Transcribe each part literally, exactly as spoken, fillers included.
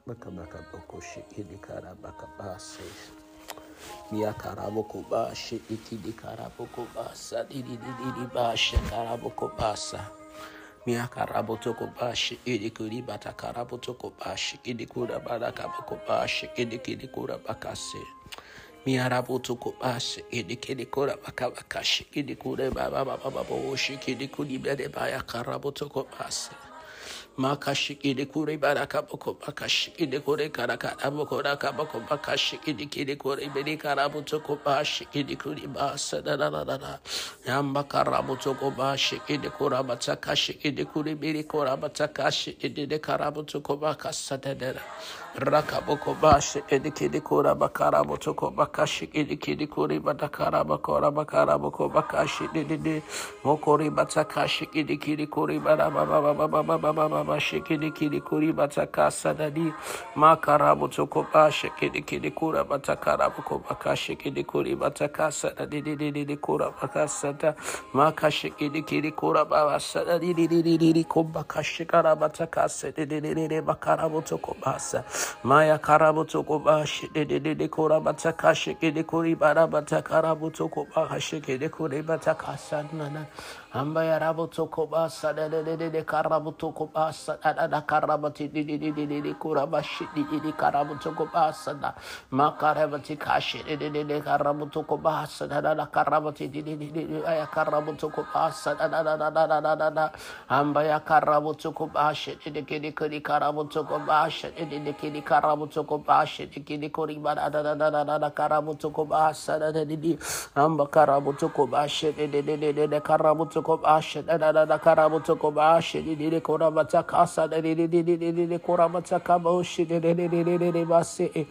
Makabakaboko shikidi karabakabase. Mia karaboko ba shikidi karaboko basa. Didi didi ba shikaraboko basa. Mia karabotoko ba shikidi kuri bata karabotoko ba shikidi kura bada kaboko ba shikidi kidi kura bakase. Miarabutuku bash idikidi kura bakabakashi idikure baba baba baba shikidi kudi bede baya karabutuku bas makashi idikure barakaboko bakashi idikure karakara bokora kaboko bakashi idikidi kure bedi karabutuku bash idikuri bas da da da da yamba karabutuku bash idikura batakashi idikuri bedi kura batakashi idide karabutuku bakasa da da Rakaboko bash edikidi kura bakara botoko bakashi edikidi kuri batakara bakora bakara boko bakashi didi mokori batakashi edikidi kuri baba baba baba baba baba shikidi kidi kuri batakasa dadi makara botoko bash edikidi kura batakara boko bakashi kidi kuri batakasa dadi didi kura bakasa da makashi edikidi kura baba sadadi didi didi kubakashi kara batakasa didi didi bakara botoko basa Maya karabutoko bashi de de de de korabata kashi de kori barabata karabutoko bashi de kori bata kasanana Ambaya rabutoko basa de de de de karabutoko basa da da karabati de de de de de korabashi de de karabutoko basa da makarabati kashi de de de karabutoko basa da da karabati de de de aya karabutoko basa da da da da da da da Ambaya karabutoko bashi de de kori karabutoko bashi de de kiri karabutoko bashi kiri kori bara da da da da da karabutoko basa da da di amba karabutoko bashi de de de de de karabutoko bashi da da da da karabutoko bashi di di korabata kasa da di di di di di korabata kaboshi de de de de de de basi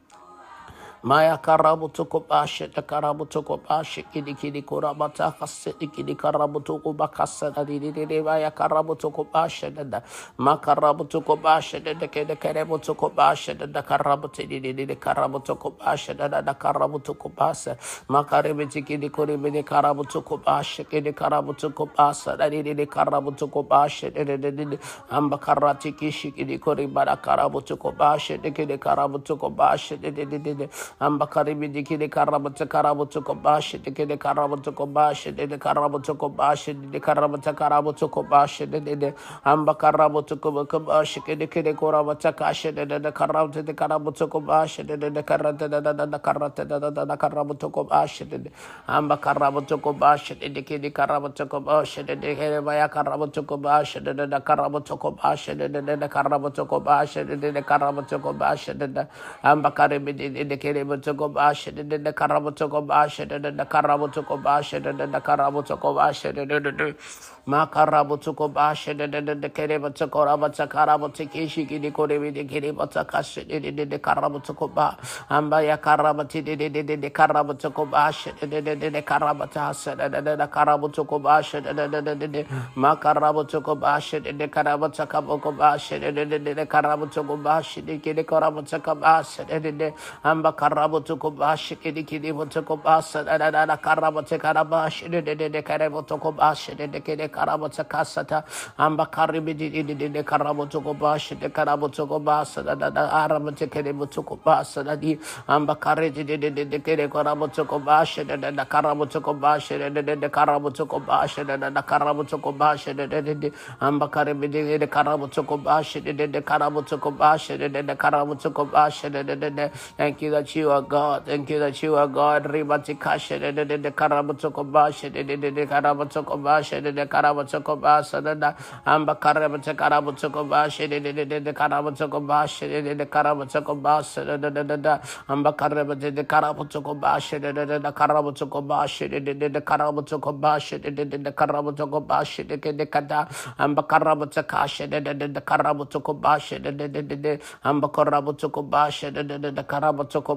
Maya karabutoko bashi da karabutoko bashi kidi kidi korabata kase kidi karabutoko bakasa da di di di maya karabutoko bashi da da makarabutoko bashi da da kede karabutoko bashi da da karabuti di di di karabutoko bashi da da da karabutoko basa makaribiti kidi koribiti karabutoko bashi kidi karabutoko basa da di di di karabutoko bashi da da di amba karati kishi kidi koribara karabutoko bashi da kidi karabutoko bashi da di di di Ambakaribi dikidi karabata karabutuko bashi dikidi karabutuko bashi dikidi karabutuko bashi dikidi karabata karabutuko bashi dikidi ambakarabutuko bashi dikidi korabata kashi dikidi karabata dikidi karabutuko bashi dikidi karata dikidi karata dikidi karabutuko bashi dikidi ambakarabutuko bashi dikidi karabutuko bashi dikidi baya karabutuko bashi dikidi karabutuko bashi dikidi karabutuko bashi dikidi karabutuko bashi dikidi ambakaribi dikidi Butuko bash did the Karabutuko bash did the Karabutuko bash did the Karabutuko bash did the Makarabutuko bash did the Kerebutuko Rabata Karabutiki the Korevi the Kiributakash did the Karabutuko ba Ambaya Karabati did the Karabutuko bash did the Karabatas the Karabutuko bash did the Makarabutuko bash did the Karabutakaboko bash did the Karabutuko bash did the Karabutaka bash did the Ambaka Karabutuko bash kidi kidi butuko basa da da da karabute karabash de de de karabutuko bash de de kidi karabuta kasata amba karibidi de de de karabutuko bash de karabutuko basa da da da arabute kidi butuko basa da di amba karidi de de de kidi karabutuko bash de de karabutuko bash de de de karabutuko bash de de karabutuko bash de de de amba karibidi de karabutuko bash de de karabutuko bash de de karabutuko bash de de de thank you that you are God. Thank you that you are God. Ribati kashe de de de de karabutoko bashe de de de de karabutoko bashe de de karabutoko bashe de de amba karabutoko karabutoko bashe de de de de karabutoko bashe de de de karabutoko bashe de de de de amba karabutoko de karabutoko bashe de de de karabutoko bashe de de de karabutoko bashe de de de karabutoko bashe de de kada amba karabutoko kashe de de de karabutoko bashe de de de de amba karabutoko bashe de de de karabutoko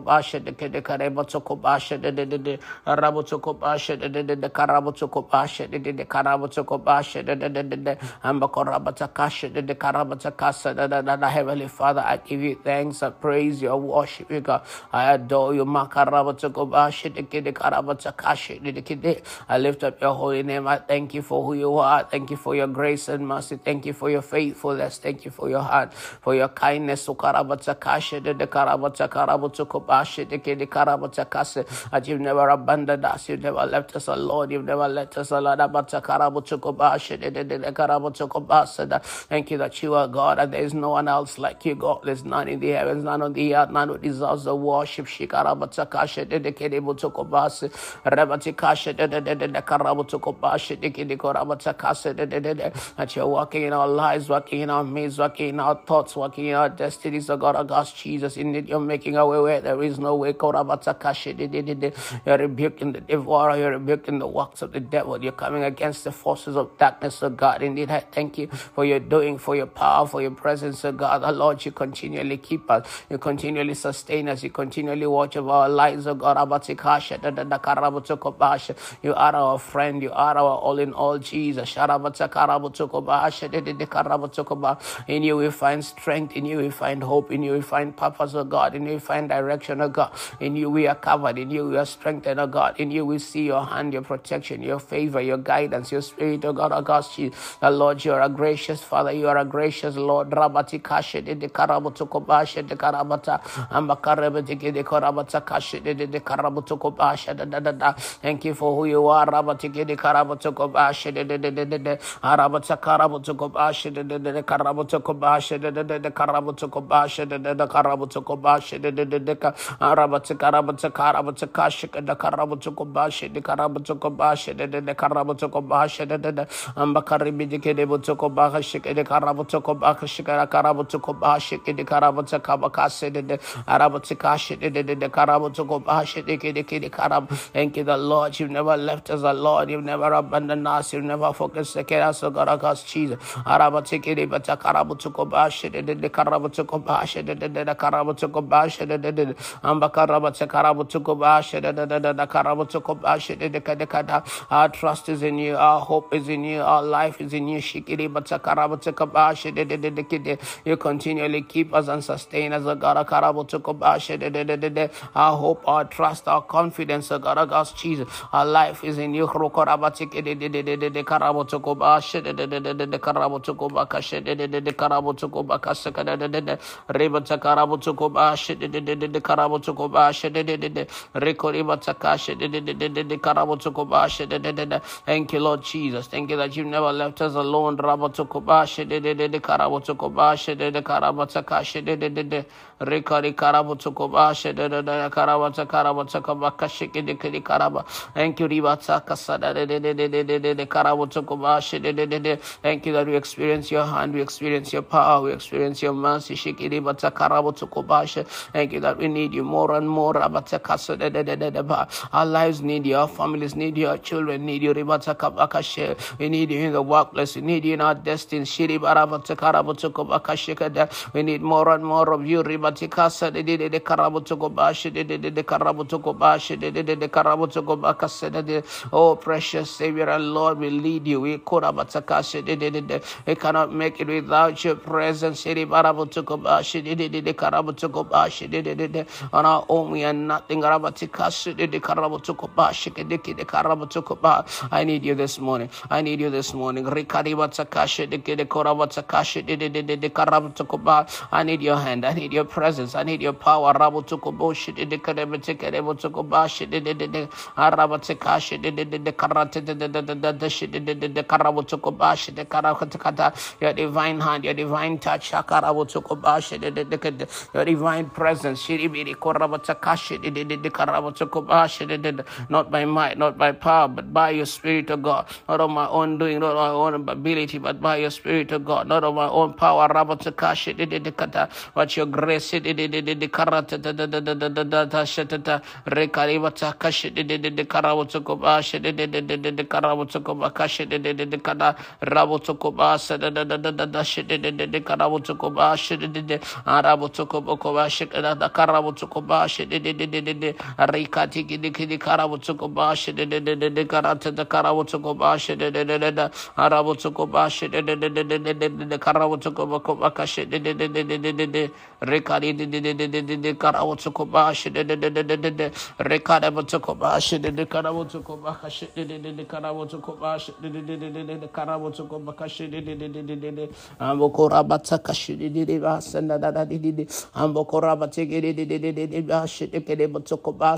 basha de de karabotoko basha de de de rabotoko basha de de de karabotoko basha de de karabotoko basha de de de ambakorabatakasha de de karabatakasa da Heavenly Father, I give you thanks, I praise you, I worship you, God. I adore you. Makarabotoko basha de de karabatakasha de de. I lift up your holy name. I thank you for who you are. Thank you for your grace and mercy. Thank you for your faithfulness. Thank you for your heart, for your kindness. Ukarabatakasha de de karabatakarabatoko basha de de karabatakasa. That you've never abandoned us. You've never left us alone. You've never let us alone. Abatakarabatoko basha de de de karabatoko basha. Thank you that you are God and there is no one else like you, God. There's none in the heavens, none on the earth, none who deserves the worship. Shikarabatakasha de de kedebotoko basha. Rabatikasha de de de de karabotoko basha de de korabatakasa de de de. That you're working in our lives, working in our midst, working in our thoughts, working in our destinies, oh God, oh God, Jesus. Indeed, you're making a way where there is no way. Korabatakasha de de de. You're rebuking the devourer, you're rebuking the works of the devil. You're coming against the forces of darkness, oh God. Indeed, I thank you for your doing, for your power, for your presence, oh God. Oh Lord, you continually keep us, you continually sustain us, you continually watch over our lives, oh God. Abatikasha da da da karabotoko basha. You are our friend, you are our all in all, Jesus. Sharabatakarabatoko basha de de de karabotoko ba. In you we find strength, in you we find hope, in you we find purpose, oh God. In you we find direction, oh God. In you we are covered, in you we are strengthened, oh God. In you we see your hand, your protection, your favor, your guidance, your spirit, oh God, oh God, Jesus. The Lord, you are a gracious Father, you are a gracious Lord. Rabati kashe de de karabotoko basha de karabata ambakarabati de karabata kashe de de karabotoko basha da da da. Thank you for who you are. Rabati de karabotoko basha de de de de de arabata karabotoko basha de de de karabotoko basha de de de karabotoko basha de de karabotoko basha de de de arabata karabata karabata kashe de karabotoko basha de karabotoko basha de de karabotoko basha de de ambakaribi de kedebotoko basha de karabotoko basha karabotoko basha de karabotoko basha de de arabata kashe de de de karabotoko basha de de de karab. Thank you, the Lord. You've never left us alone. You've never abandoned us. You've never forsaken us, oh God, oh God, Jesus. Arabata kedebata karabotoko basha de de karabotoko basha de de karabotoko basha de de ambakarabata karabotoko basha de de de karabotoko basha de de kada. Our trust is in you. Our hope is in you. Our life is in you. Shikiri bata karabotoko basha de de de kide. You continually keep us and sustain us, oh God, oh karabotoko basha de de de. Our hope, our trust, our confidence, oh God, oh God, Jesus. Our life is in you. Rokorabata de de de de de karabotoko basha de de de de karabotoko bakasha de de de karabotoko bakasha de de de rebata karabotoko basha de de de de karabotoko basha de de de rekoribata kasha de de de de karabotoko basha de de de. Thank you, Lord Jesus. Thank you that you've never left us alone. Rabotoko basha de de de karabotoko basha de de karabata kasha de de de rekari karabotoko basha de de de karabata karabata bakasha de de karaba. Thank you, ribata kasada de de de de de de karabotoko basha de de de. Thank you that we experience your hand, we experience your power, we experience your mercy. Shikiri bata karabotoko basha. Thank you that we need you more and more. Rabata kasa de de de de de. Our lives need you, our families need you, our children need you. Ribata kabakasha. We need you in the workplace, we need you in our destiny. Shiri barabata karabotoko bakasha. We need more and more of you. Ribati kasa de de de karabotoko basha de de de karabotoko basha de de de karabotoko bakasa de de. Oh, precious Savior and Lord, we lead you. We korabata kasha de de de. We cannot make it without your presence. Shiri barabotoko basha de de de karabotoko basha de de de. On our own we are nothing. Rabati kasha de de karabotoko basha de de karabotoko ba. I need you this morning. I need you this morning. Rikaribata kasha de de korabata kasha de de de de karabotoko ba. I need your hand. I need your presence. I need your power. Rabotoko boshi de de karabata karabotoko basha de de de arabata kasha de de de karate de de de de de de de karabotoko basha de karakata. Your divine hand, your divine touch. Karabotoko basha de de de your divine presence. Shiribiri korabata kasha de de de karabotoko basha de de. Not by might, not by power, but by your Spirit, of God. Not of my own doing, not of my own ability, but by your Spirit, of God. Not of my own power. Rabata kasha de de de kata. But your grace de de de de karata de de de de de de de shatata. Rekaribata kasha de de de karabotoko basha de de de de de karabotoko kasha de de de kata. Rabotoko basha de de de de de de de de karabotoko basha de de de arabotoko boko basha de de karabotoko Karabutukoba Shedede Rikati Kidi Karabutukoba Shedede Karata the Karabutukoba Shedede Arabutukoba Shedede Karabutukoba Shedede Rikadi de Karabutukoba Shedede Rikada Butukoba Shedede Karabutukoba Shedede Karabutukoba Shedede Karabutukoba Shedede Ambokora Bataka Shedede Basanda Didi Ambokora Batiki Bashede Butukoba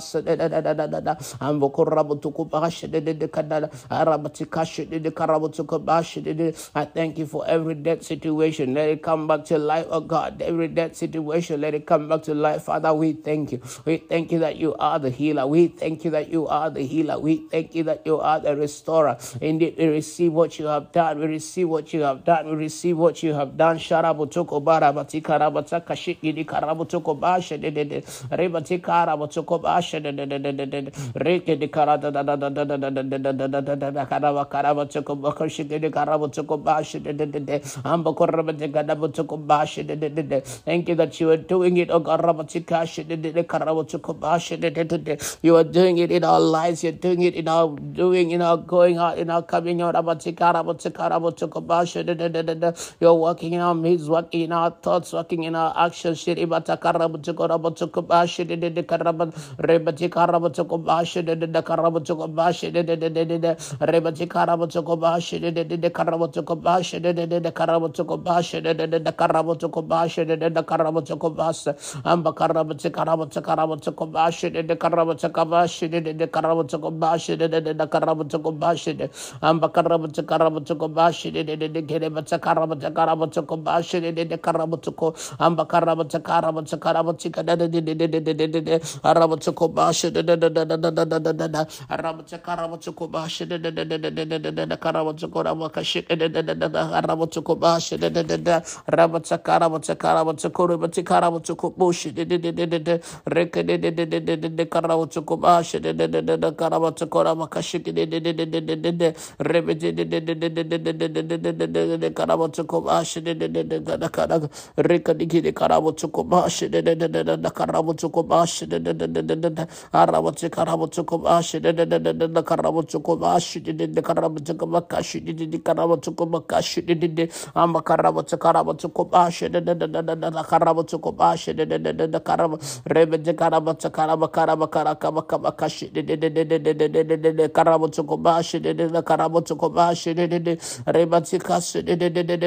Ambokora Butukoba Shedede Kadala Arabatika Shedede Karabutukoba Shedede. I thank you for every dead situation. Let it come back to life, oh God. Every dead situation, let it come back to life. Father, we thank you. We thank you that you are the healer. We thank you that you are the healer. We thank you that you are the restorer. Indeed, we receive what you have done. We receive what you have done. We receive what you have done. Sharabutoko barabatika rabataka shikidi karabutoko basha de de de rebatika rabutoko basha de de de de de reke de karada da da da da da da da da da da karaba karabutoko bakashiki de karabutoko basha de de de de ambako rabatika dabutoko basha de de de de. Thank you that you are doing it. Oh God, rabatika shiki de de karabutoko basha de de de de. You are doing it in our lives. You're doing it in our doing, in our going out, in our coming out. Rabatika rabatika rabatoko basha de de de de. You're working in our midst, working in our thoughts, working in our actions. Shiribata karabutuko rabutuko bashi de de karabat rebati karabutuko bashi de de karabutuko bashi de de de de rebati karabutuko bashi de de de karabutuko bashi de de de karabutuko bashi de de de karabutuko bashi de de karabutuko bashi amba karabutuko karabutuko karabutuko bashi de de karabutuko bashi de de karabutuko bashi de de de karabutuko bashi de amba karabutuko karabutuko bashi de de de kerebata karabutuko karabutuko bashi de de karabutuko amba karabutuko karabutuko karabutuko de de de de de de de arabutuko bashi de de de de de de de de arabutuko karabutuko bashi de de de de de de de de karabutuko rabakashi de de de de de arabutuko bashi de de de de rabutuko karabutuko karabutuko rebati karabutuko bashi de de de de de reke de de de de de de karabutuko bashi de de de de karabutuko rabakashi de de de de de de de rebati de de de de de de de de karabutuko bashi de de de de de karabutuko reka digi karabutuko bashi de de de de de karabutuko bashi de de de de de arabutuko karabutuko bashi de de de de de karabutuko bashi de de de karabutuko bakashi de de de karabutuko bakashi de de de amba karabutuko karabutuko bashi de de de de de karabutuko bashi de de de de karab rebede karabutuko karabakara bakara bakashi de de de de de de karabutuko bashi de de de karabutuko bashi de de de rebati kasi de de de de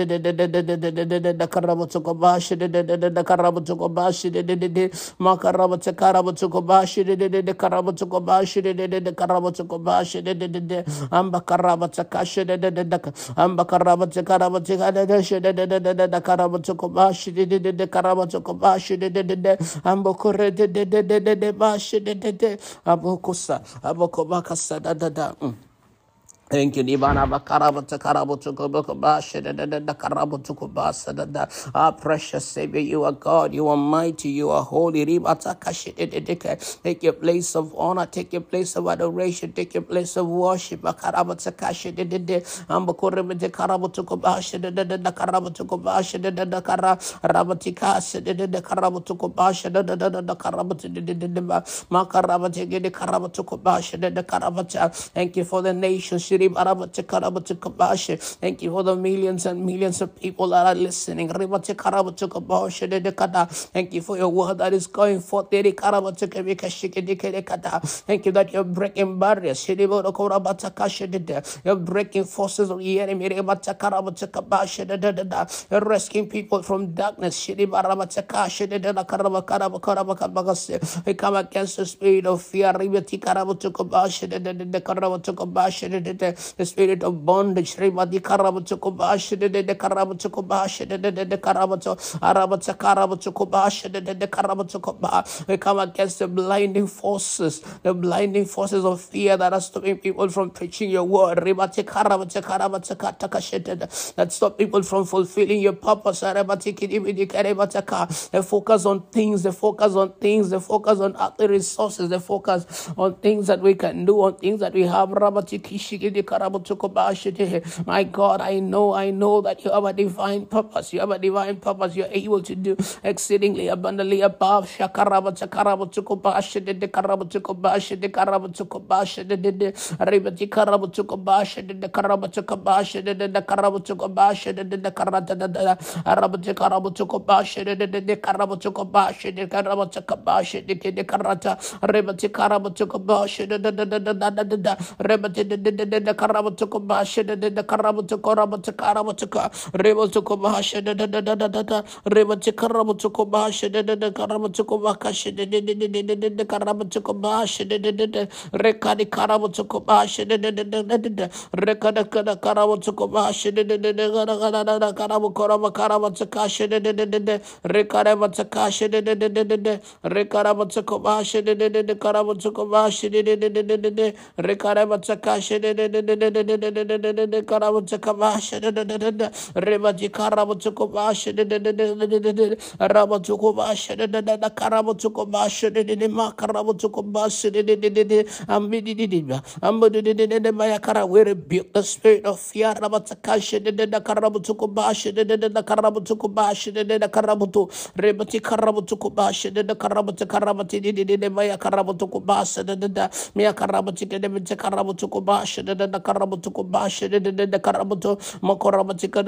de de karabutuko bashi de de de de karabutuko bashi de de de makarabutuko karabutuko bashi de de de karabutuko bashi de de de karabutuko bashi de de de amba karabutuko kashi de de de amba karabutuko karabutuko de de de de karabutuko bashi de de de karabutuko bashi de de de amba kore de de de de bashi de de de abokusa abokobakasa da da da. Thank you, Nibana Bakarabata Karabutuko Basha, the Karabutuko Basa, our precious Savior. You are God, you are mighty, you are holy. Ribata Kashi, take your place of honor, take your place of adoration, take your place of worship. Bakarabata Kashi, the Ambakurabata Karabutuko Basha, the Karabutuko Basha, the Kara Rabatika, the Karabutuko Basha, the Karabutu, the Makarabata, the Karabutuko Basha, the Karabata. Thank you for the nation. Thank you for the millions and millions of people that are listening. Thank you for your word that is going forth. Thank you that you're breaking barriers. You're breaking forces of the enemy. You're rescuing people from darkness. We come against the spirit of fear. The spirit of bondage, Ribadi Karabutuko Bash, the Karabutuko Bash, the Karabuto, Arabata Karabutuko Bash, the Karabutuko Bash. We come against the blinding forces, the blinding forces of fear that are stopping people from preaching your word, Ribati Karabata Karabataka Takasheta, that stop people from fulfilling your purpose, Arabati Kidibidi Karabataka. They focus on things, they focus on things, they focus on other resources, they focus on things that we can do, on things that we have, Rabati Kishiki. My God, I know, I know that you have a divine purpose. You have a divine purpose. You're able to do exceedingly abundantly above. Shakarabatakarabatukubashidid, Karabatukubashid, Karabatukubashid, Ribati Karabatukubashid, the Karabatukubashid, the Karabatukubashid, the Karatadada, Arabati Karabatukubashid, the Karabatukubashid, the Karabatukubashid, the Karata, Ribati Karabatukubashid, the Rebati, the Karabatukubashid, the Karabatukurabatakarabataka, Rebatukubashi, the Rebati Karabatukubashid, the Karabatukubakashi, the Karabatukubashid, the Rekadi Karabatukubashid, the Rekada Karabatukubashid, the Karabukoraba Karabatakashi, the Rekarabatakashi, the Rekarabatakabashi, the Karabutukubashi, the Rekarabatakashi, the Karabutukabashi, the Rebati Karabutukubashi, the Rabatukubashi, the Karabutukubashi, the Makarabutukubashi, the Ambidididba, Ambudidididbayakara, we rebuke the spirit of fear, Rabatakashi, the Karabutukubashi, the Karabutukubashi, the Karabutu, Rebati Karabutukubashi, the Karabutukarabati, the Mayakarabutukubasa, the Miakarabati, the Karabutukubashi, the Karabutukubashi, the Karabutu, Makorabatika,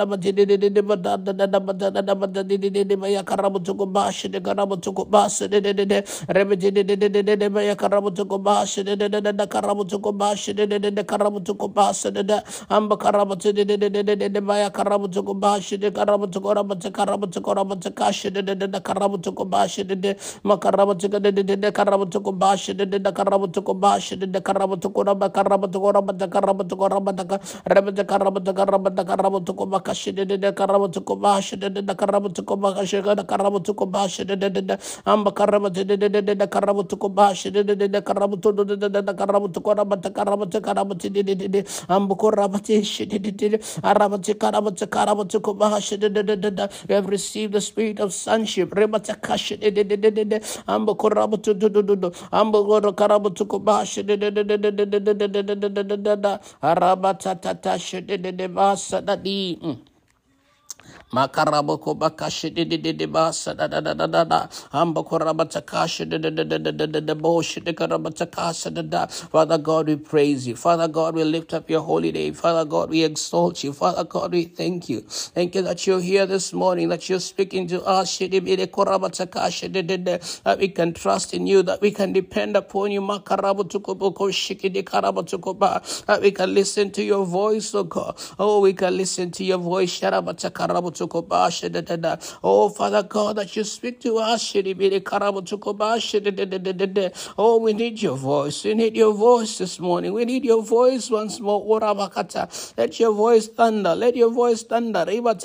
the Mayakarabutukubashi, the Karabutukubasa, the Rebati, the Mayakarabutukubashi, the Karabutukubashi, the Karabutukubasa, the Ambakarabati, the Mayakarabutukubashi, the Karabutukorabata, Karabutukorabatashi, the Karabutukubashi, the Makarabatika, the Karabutukubashi, the Karabutukubashi, the Karabutukoraba, Karabutukorabata, Karabutukorabata, Rebata Karabata, Karabata, Karabutukubakashi, the Karabutukubashi, the Karabutukubakashi, the Karabutukubashi, the Ambakarabati, the Karabutukubashi, the Karabutu, the Karabutukorabata, Karabata, Karabati, the Ambukorabati, Arabati, Karabata, Karabutukubashi, the we have received the spirit of sonship. Rebatakashi, Ambukorabatu, Ambugoro Karabutukubashi, Arabatatashi, the Basadadi. Makaraboko bakashi de de de de basa da da da da da da ambakorabatakashi de de de de de de de boshi de karabatakasa da da. Father God, we praise you. Father God, we lift up your holy name. Father God, we exalt you. Father God, we thank you. Thank you that you're here this morning, that you're speaking to us, that we can trust in you, that we can depend upon you, that we can listen to your voice, oh God. Oh, we can listen to your voice. Oh, Father God, that you speak to us. Oh, we need your voice. We need your voice this morning. We need your voice once more. Let your voice thunder. Let your voice thunder.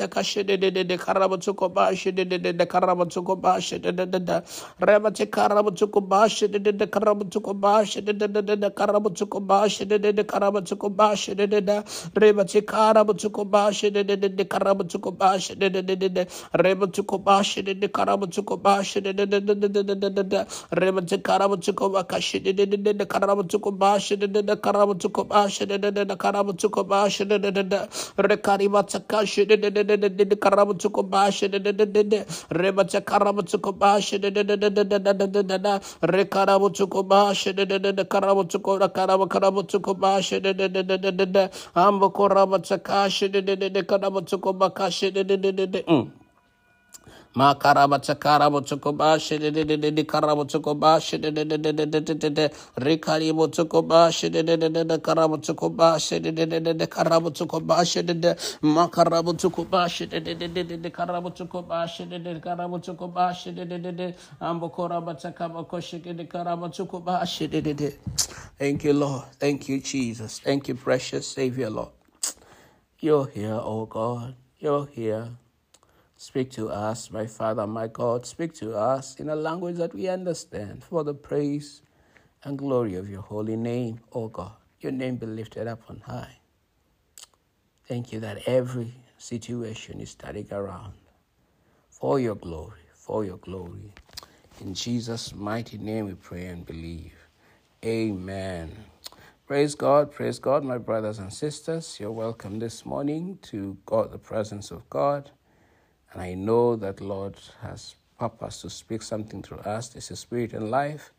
Rebatukobashi, the Karabutukobashi, the Rebatukarabatukobashi, the Karabutukobashi, the Karabutukobashi, the Karabutukobashi, the Rekaribatakashi, the Karabutukobashi, the Rebatakarabutukobashi, the Rekarabutukobashi, the Karabutukobashi, the Ambokorabatakashi, the Karabutukobakashi, the Makarabata Karabutukobashi, the Karabutukobashi, the Rikaribo Tukobashi, the Karabutukobashi, the Karabutukobashi, the Makarabutukobashi, the Karabutukobashi, the Karabutukobashi, the Ambokorabata Kabakoshi, the Karabutukobashi. Thank you, Lord. Thank you, Jesus. Thank you, precious Savior, Lord. You're here, oh God. You're here. Speak to us, my Father, my God. Speak to us in a language that we understand for the praise and glory of your holy name, O God. Your name be lifted up on high. Thank you that every situation is turning around for your glory, for your glory. In Jesus' mighty name we pray and believe. Amen. Praise God, praise God, my brothers and sisters. You're welcome this morning to God, the presence of God. And I know that Lord has purpose to speak something through us. This is Spirit and Life.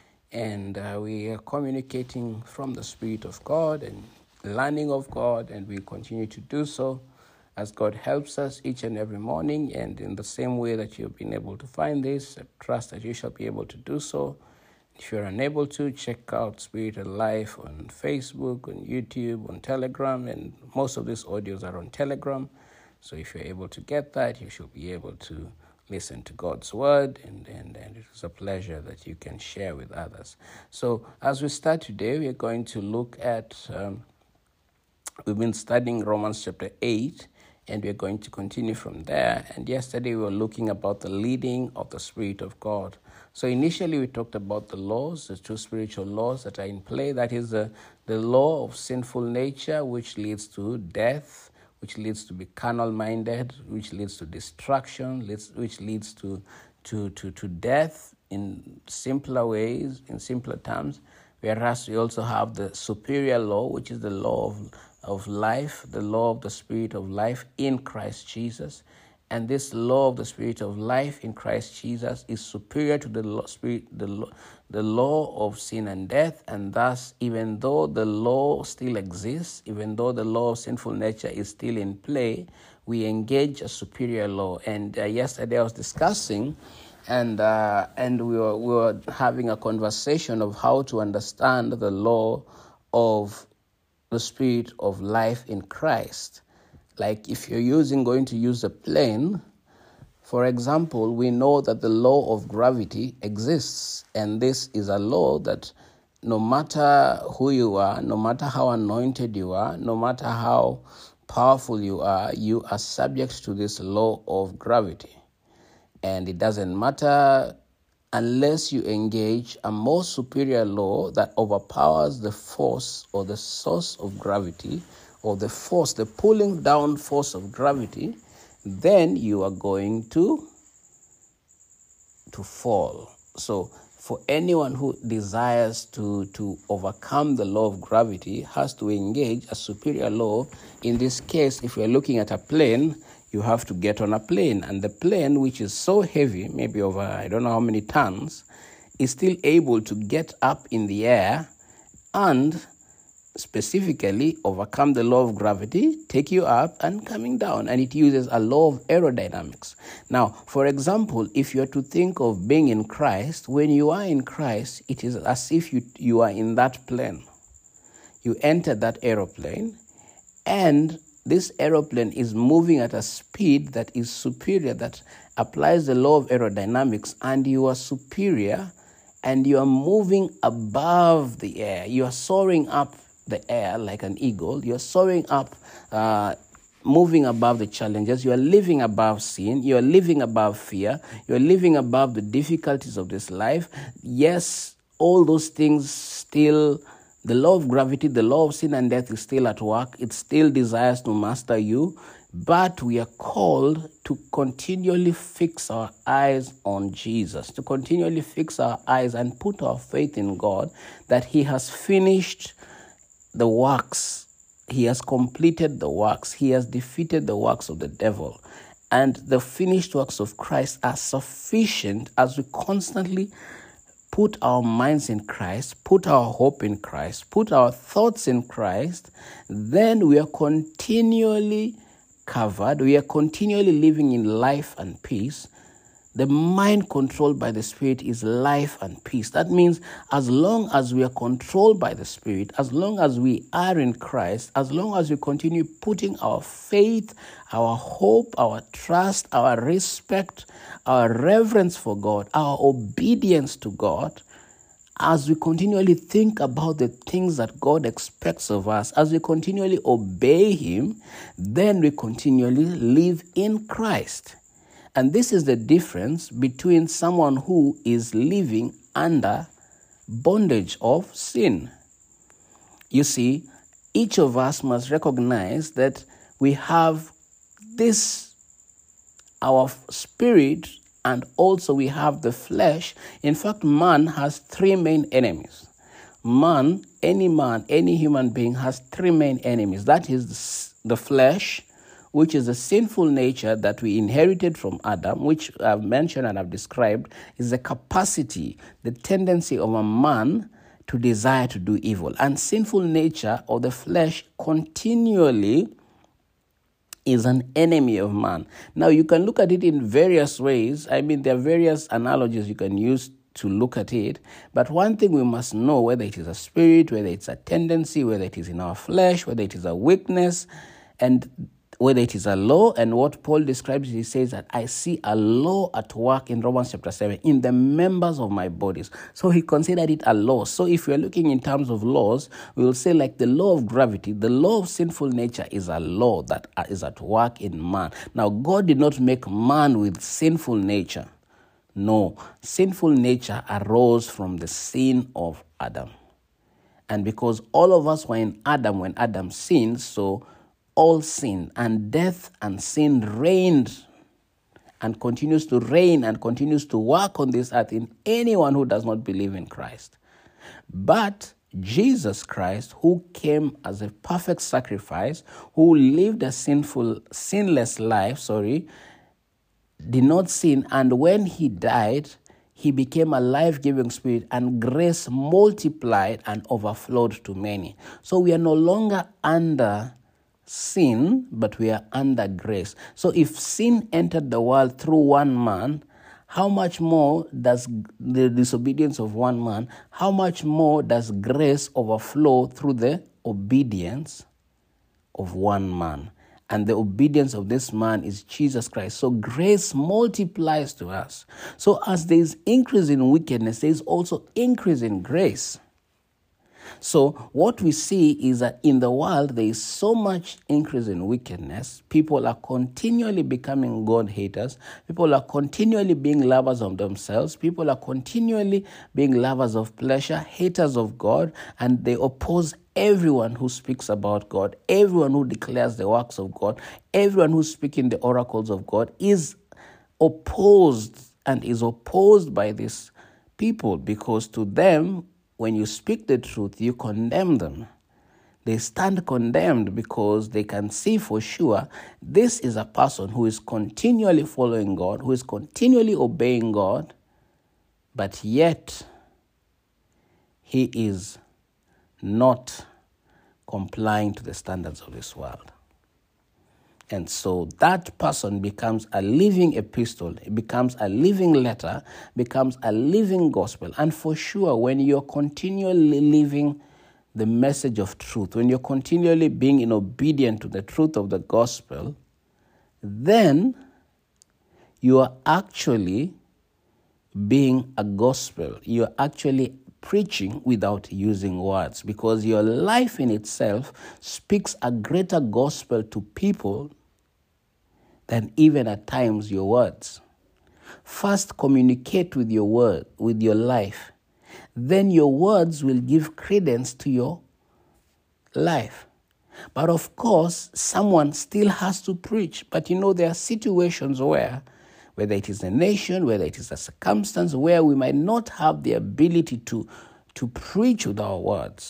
And uh, we are communicating from the Spirit of God and learning of God. And we continue to do so as God helps us each and every morning. And in the same way that you've been able to find this, I trust that you shall be able to do so. If you're unable to, check out Spirit and Life on Facebook, on YouTube, on Telegram, and most of these audios are on Telegram. So if you're able to get that, you should be able to listen to God's word, and, and, and it is a pleasure that you can share with others. So as we start today, we are going to look at, um, we've been studying Romans chapter eight, and we're going to continue from there. And yesterday we were looking about the leading of the Spirit of God. So initially we talked about the laws, the two spiritual laws that are in play. That is the, the law of sinful nature, which leads to death, which leads to be carnal-minded, which leads to destruction, leads, which leads to, to, to, to death in simpler ways, in simpler terms. Whereas we also have the superior law, which is the law of, of life, the law of the Spirit of life in Christ Jesus. And this law of the Spirit of life in Christ Jesus is superior to the law, spirit, the, law, the law of sin and death. And thus, even though the law still exists, even though the law of sinful nature is still in play, we engage a superior law. And uh, yesterday I was discussing, and uh, and we were, we were having a conversation of how to understand the law of the Spirit of life in Christ. Like if you're using, going to use a plane, for example, we know that the law of gravity exists. And this is a law that no matter who you are, no matter how anointed you are, no matter how powerful you are, you are subject to this law of gravity. And it doesn't matter unless you engage a more superior law that overpowers the force or the source of gravity, or the force, the pulling down force of gravity, then you are going to, to fall. So for anyone who desires to, to overcome the law of gravity has to engage a superior law. In this case, if you're looking at a plane, you have to get on a plane. And the plane, which is so heavy, maybe over I don't know how many tons, is still able to get up in the air and specifically overcome the law of gravity, take you up and coming down. And it uses a law of aerodynamics. Now, for example, if you are to think of being in Christ, when you are in Christ, it is as if you, you are in that plane. You enter that aeroplane, and this aeroplane is moving at a speed that is superior, that applies the law of aerodynamics, and you are superior, and you are moving above the air. You are soaring up the air like an eagle. You're soaring up, uh, moving above the challenges. You are living above sin. You are living above fear. You are living above the difficulties of this life. Yes, all those things still, the law of gravity, the law of sin and death is still at work. It still desires to master you. But we are called to continually fix our eyes on Jesus, to continually fix our eyes and put our faith in God, that He has finished the works. He has completed the works. He has defeated the works of the devil. And the finished works of Christ are sufficient as we constantly put our minds in Christ, put our hope in Christ, put our thoughts in Christ. Then we are continually covered. We are continually living in life and peace. The mind controlled by the Spirit is life and peace. That means as long as we are controlled by the Spirit, as long as we are in Christ, as long as we continue putting our faith, our hope, our trust, our respect, our reverence for God, our obedience to God, as we continually think about the things that God expects of us, as we continually obey Him, then we continually live in Christ. And this is the difference between someone who is living under bondage of sin. You see, each of us must recognize that we have this, our spirit, and also we have the flesh. In fact, man has three main enemies. man, any man, any human being has three main enemies. That is the flesh, which is the sinful nature that we inherited from Adam, which I've mentioned and I've described, is the capacity, the tendency of a man to desire to do evil. And sinful nature or the flesh continually is an enemy of man. Now, you can look at it in various ways. I mean, there are various analogies you can use to look at it. But one thing we must know, whether it is a spirit, whether it's a tendency, whether it is in our flesh, whether it is a weakness, and whether it is a law, and what Paul describes, he says that I see a law at work in Romans chapter seven in the members of my bodies. So he considered it a law. So if we're looking in terms of laws, we will say like the law of gravity, the law of sinful nature is a law that is at work in man. Now, God did not make man with sinful nature. No, sinful nature arose from the sin of Adam. And because all of us were in Adam when Adam sinned, so all sin and death and sin reigned and continues to reign and continues to work on this earth in anyone who does not believe in Christ. But Jesus Christ, who came as a perfect sacrifice, who lived a sinful, sinless life, sorry, did not sin, and when he died, he became a life-giving spirit, and grace multiplied and overflowed to many. So we are no longer under sin, but we are under grace. So if sin entered the world through one man, how much more does the disobedience of one man, how much more does grace overflow through the obedience of one man? And the obedience of this man is Jesus Christ. So grace multiplies to us. So as there is increase in wickedness, there is also increase in grace. So what we see is that in the world, there is so much increase in wickedness. People are continually becoming God haters. People are continually being lovers of themselves. People are continually being lovers of pleasure, haters of God, and they oppose everyone who speaks about God, everyone who declares the works of God, everyone who's speaking the oracles of God is opposed and is opposed by these people, because to them, when you speak the truth, you condemn them. They stand condemned because they can see for sure this is a person who is continually following God, who is continually obeying God, but yet he is not complying to the standards of this world. And so that person becomes a living epistle, it becomes a living letter, becomes a living gospel. And for sure, when you're continually living the message of truth, when you're continually being in obedient to the truth of the gospel, then you are actually being a gospel. You're actually preaching without using words, because your life in itself speaks a greater gospel to people than even at times your words. First, communicate with your word, with your life. Then your words will give credence to your life. But of course, someone still has to preach. But you know, there are situations where, whether it is a nation, whether it is a circumstance, where we might not have the ability to, to preach with our words.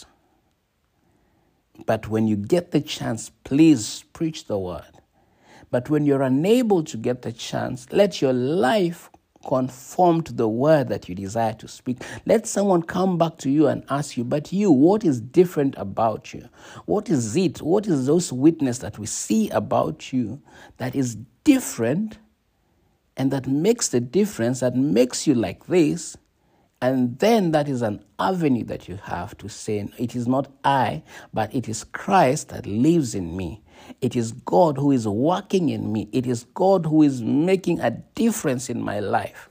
But when you get the chance, please preach the word. But when you're unable to get the chance, let your life conform to the word that you desire to speak. Let someone come back to you and ask you, but you, what is different about you? What is it? What is those witness that we see about you that is different and that makes the difference, that makes you like this? And then that is an avenue that you have to say, it is not I, but it is Christ that lives in me. It is God who is working in me. It is God who is making a difference in my life.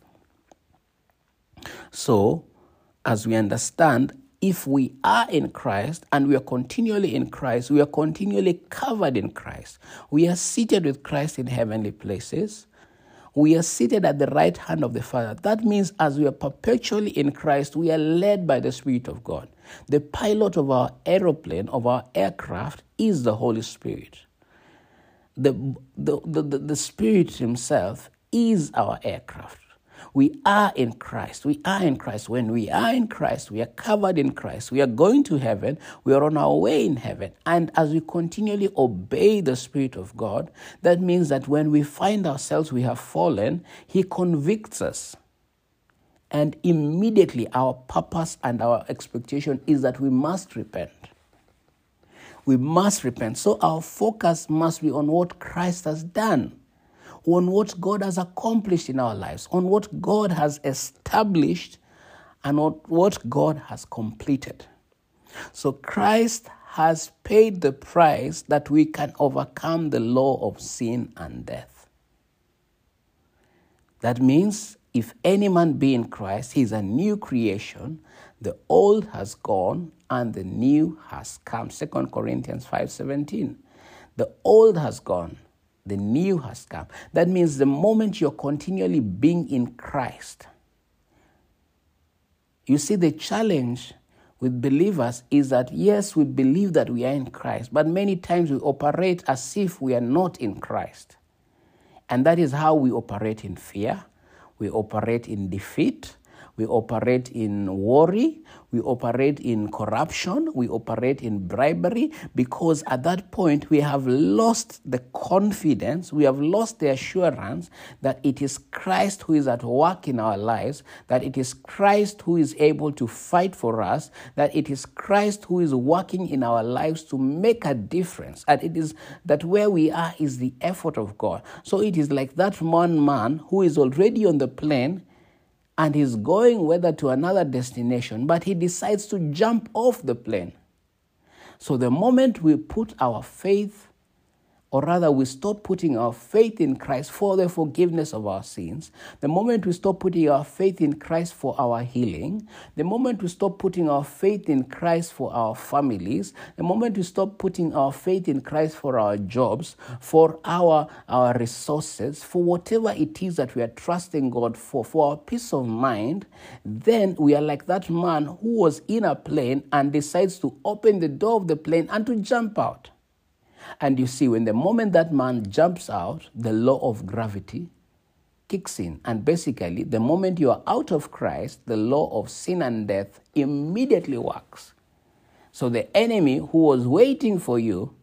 So, as we understand, if we are in Christ and we are continually in Christ, we are continually covered in Christ. We are seated with Christ in heavenly places. We are seated at the right hand of the Father. That means as we are perpetually in Christ, we are led by the Spirit of God. The pilot of our aeroplane, of our aircraft, is the Holy Spirit. The, the, the, the, the Spirit himself is our aircraft. We are in Christ. We are in Christ. When we are in Christ, we are covered in Christ. We are going to heaven. We are on our way in heaven. And as we continually obey the Spirit of God, that means that when we find ourselves we have fallen, He convicts us. And immediately our purpose and our expectation is that we must repent. We must repent. So our focus must be on what Christ has done, on what God has accomplished in our lives, on what God has established, and on what God has completed. So Christ has paid the price that we can overcome the law of sin and death. That means if any man be in Christ, he is a new creation. The old has gone and the new has come. Second Corinthians five seventeen. The old has gone, the new has come. That means the moment you're continually being in Christ. You see, the challenge with believers is that, yes, we believe that we are in Christ, but many times we operate as if we are not in Christ. And that is how we operate in fear. We operate in defeat. We operate in worry. We operate in corruption. We operate in bribery, because at that point we have lost the confidence, we have lost the assurance that it is Christ who is at work in our lives, that it is Christ who is able to fight for us, that it is Christ who is working in our lives to make a difference, and it is that where we are is the effort of God. So it is like that one man who is already on the plane, and he's going whether to another destination, but he decides to jump off the plane. So the moment we put our faith, or rather we stop putting our faith in Christ for the forgiveness of our sins, the moment we stop putting our faith in Christ for our healing, the moment we stop putting our faith in Christ for our families, the moment we stop putting our faith in Christ for our jobs, for our, our resources, for whatever it is that we are trusting God for, for our peace of mind, then we are like that man who was in a plane and decides to open the door of the plane and to jump out. And you see, when the moment that man jumps out, the law of gravity kicks in. And basically, the moment you are out of Christ, the law of sin and death immediately works. So the enemy who was waiting for you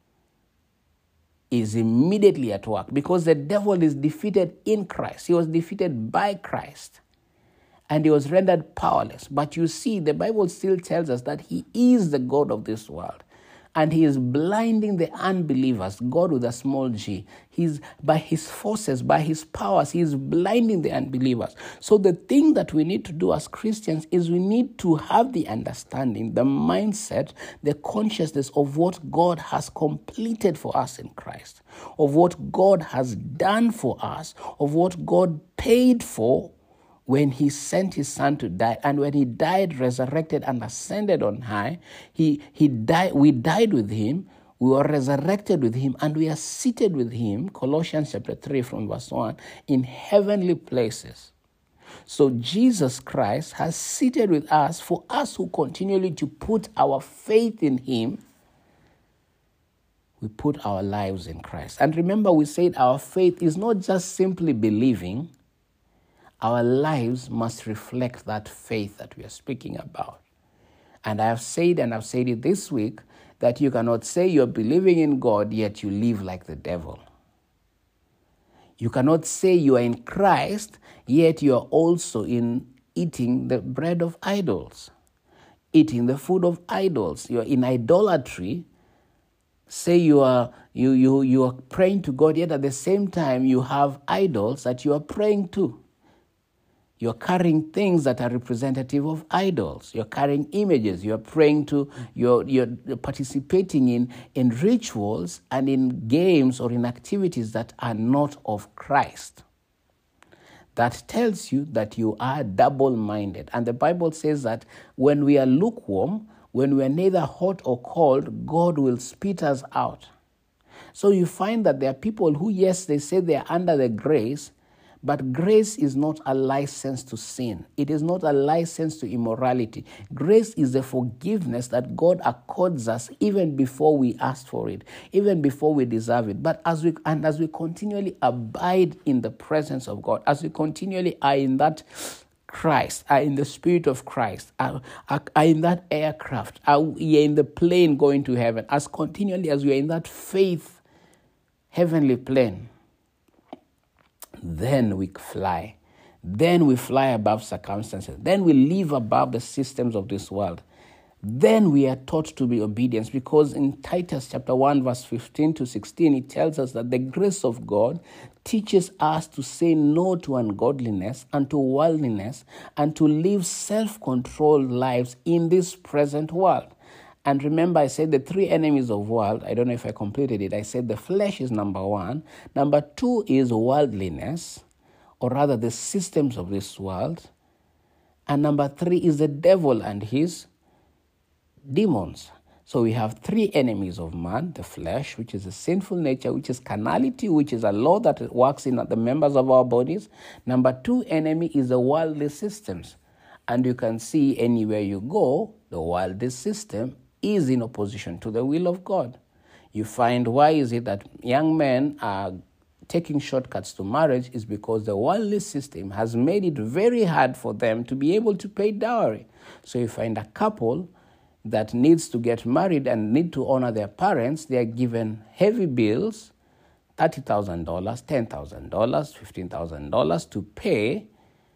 is immediately at work, because the devil is defeated in Christ. He was defeated by Christ, and he was rendered powerless. But you see, the Bible still tells us that he is the God of this world. And he is blinding the unbelievers, God with a small g. He's, by his forces, by his powers, he is blinding the unbelievers. So the thing that we need to do as Christians is we need to have the understanding, the mindset, the consciousness of what God has completed for us in Christ, of what God has done for us, of what God paid for when he sent his son to die, and when he died, resurrected, and ascended on high, he, he died, we died with him, we were resurrected with him, and we are seated with him, Colossians chapter three from verse one, in heavenly places. So Jesus Christ has seated with us for us who continually to put our faith in him. We put our lives in Christ. And remember, we said our faith is not just simply believing. Our lives must reflect that faith that we are speaking about. And I have said, and I've said it this week, that you cannot say you're believing in God, yet you live like the devil. You cannot say you are in Christ, yet you are also in eating the bread of idols, eating the food of idols. You are in idolatry. Say you are you you you are praying to God, yet at the same time you have idols that you are praying to. You're carrying things that are representative of idols. You're carrying images. You're praying to, you're, you're participating in, in rituals and in games or in activities that are not of Christ. That tells you that you are double-minded. And the Bible says that when we are lukewarm, when we are neither hot or cold, God will spit us out. So you find that there are people who, yes, they say they are under the grace, But grace is not a license to sin. It is not a license to immorality. Grace is the forgiveness that God accords us even before we ask for it, even before we deserve it. But as we and as we continually abide in the presence of God, as we continually are in that Christ, are in the Spirit of Christ, are, are, are in that aircraft, are we are in the plane going to heaven, as continually as we are in that faith heavenly plane, then we fly. Then we fly above circumstances. Then we live above the systems of this world. Then we are taught to be obedient, because in Titus chapter one, verse fifteen to sixteen, it tells us that the grace of God teaches us to say no to ungodliness and to worldliness and to live self-controlled lives in this present world. And remember, I said the three enemies of world. I don't know if I completed it. I said the flesh is number one. Number two is worldliness, or rather the systems of this world. And number three is the devil and his demons. So we have three enemies of man: the flesh, which is a sinful nature, which is carnality, which is a law that works in the members of our bodies. Number two enemy is the worldly systems. And you can see anywhere you go, the worldly system is in opposition to the will of God. You find, why is it that young men are taking shortcuts to marriage? Is because the worldly system has made it very hard for them to be able to pay dowry. So you find a couple that needs to get married and need to honor their parents. They are given heavy bills, thirty thousand dollars, ten thousand dollars, fifteen thousand dollars to pay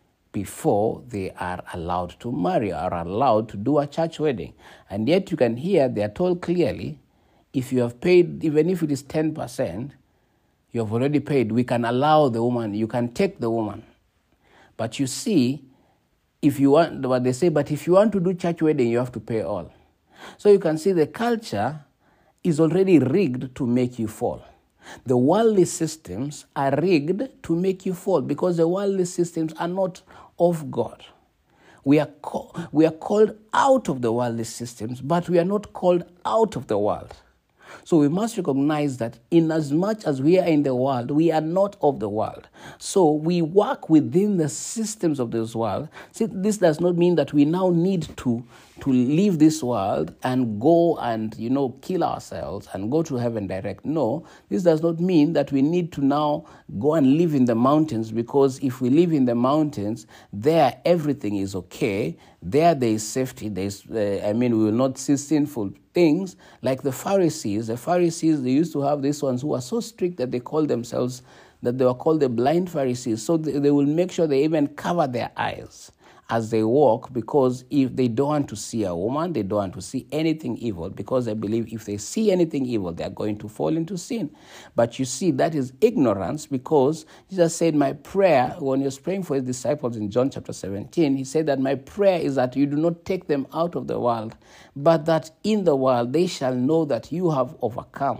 before they are allowed to marry or are allowed to do a church wedding. And yet you can hear they are told clearly, if you have paid, even if it is ten percent, you have already paid, we can allow the woman, you can take the woman. But you see, if you want, what they say, but if you want to do church wedding, you have to pay all. So you can see the culture is already rigged to make you fall. The worldly systems are rigged to make you fall, because the worldly systems are not of God. We are, co- we are called out of the worldly systems, but we are not called out of the world. So we must recognize that in as much as we are in the world, we are not of the world. So we work within the systems of this world. See, this does not mean that we now need to, to leave this world and go and, you know, kill ourselves and go to heaven direct. No, this does not mean that we need to now go and live in the mountains, because if we live in the mountains, there everything is okay. There there is safety. There is, uh, I mean, we will not see sinful things like the Pharisees. The Pharisees, they used to have these ones who were so strict that they called themselves, that they were called the blind Pharisees. So they, they will make sure they even cover their eyes as they walk, because if they don't want to see a woman, they don't want to see anything evil, because they believe if they see anything evil, they are going to fall into sin. But you see, that is ignorance, because Jesus said, my prayer, when he was praying for his disciples in John chapter seventeen, he said that my prayer is that you do not take them out of the world, but that in the world they shall know that you have overcome,